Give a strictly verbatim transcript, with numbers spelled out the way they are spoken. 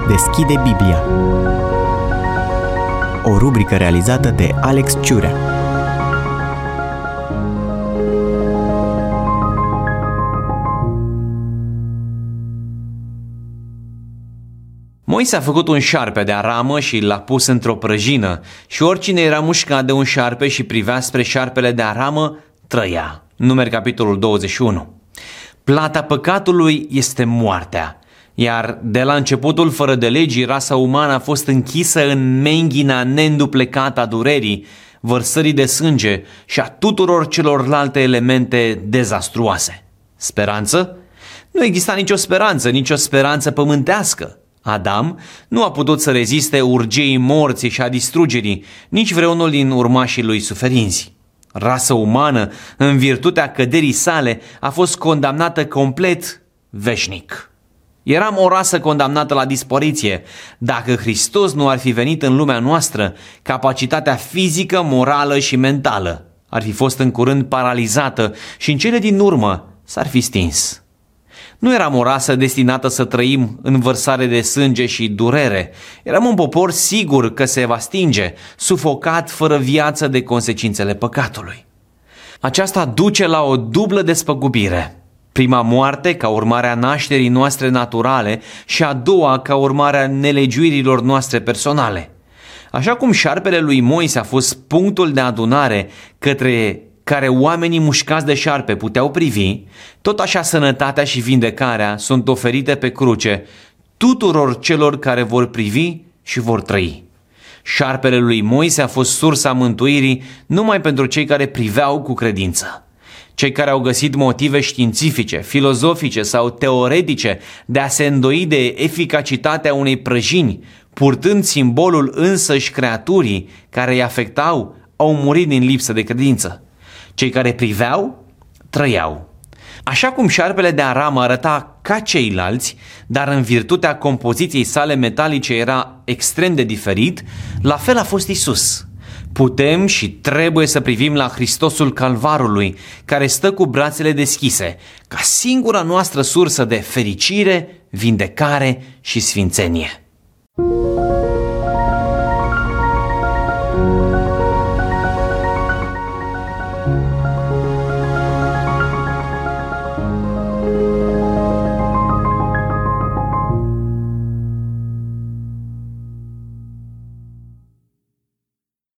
deschide Biblia. O rubrică realizată de Alex Ciurea. Moise a făcut un șarpe de aramă și l-a pus într-o prăjină și oricine era mușcat de un șarpe și privea spre șarpele de aramă, trăia. Numeri capitolul douăzeci și unu. Plata păcatului este moartea, iar de la începutul fără de legii, rasa umană a fost închisă în menghina neînduplecată a durerii, vărsării de sânge și a tuturor celorlalte elemente dezastruoase. Speranță? Nu exista nicio speranță, nicio speranță pământească. Adam nu a putut să reziste urgiei morții și a distrugerii, nici vreunul din urmașii lui suferinți. Rasa umană, în virtutea căderii sale, a fost condamnată complet veșnic. Eram o rasă condamnată la dispariție. Dacă Hristos nu ar fi venit în lumea noastră, capacitatea fizică, morală și mentală ar fi fost în curând paralizată și în cele din urmă s-ar fi stins. Nu eram o rasă destinată să trăim în vărsare de sânge și durere. Eram un popor sigur că se va stinge, sufocat fără viață de consecințele păcatului. Aceasta duce la o dublă despăgubire. Prima moarte ca urmare a nașterii noastre naturale și a doua ca urmare a nelegiuirilor noastre personale. Așa cum șarpele lui Moise a fost punctul de adunare către care oamenii mușcați de șarpe puteau privi, tot așa sănătatea și vindecarea sunt oferite pe cruce tuturor celor care vor privi și vor trăi. Șarpele lui Moise a fost sursa mântuirii numai pentru cei care priveau cu credință. Cei care au găsit motive științifice, filozofice sau teoretice de a se îndoi de eficacitatea unei prăjini, purtând simbolul însăși creaturii care îi afectau, au murit din lipsă de credință. Cei care priveau, trăiau. Așa cum șarpele de aramă arăta ca ceilalți, dar în virtutea compoziției sale metalice era extrem de diferit, la fel a fost Isus. Putem și trebuie să privim la Hristosul Calvarului, care stă cu brațele deschise, ca singura noastră sursă de fericire, vindecare și sfințenie.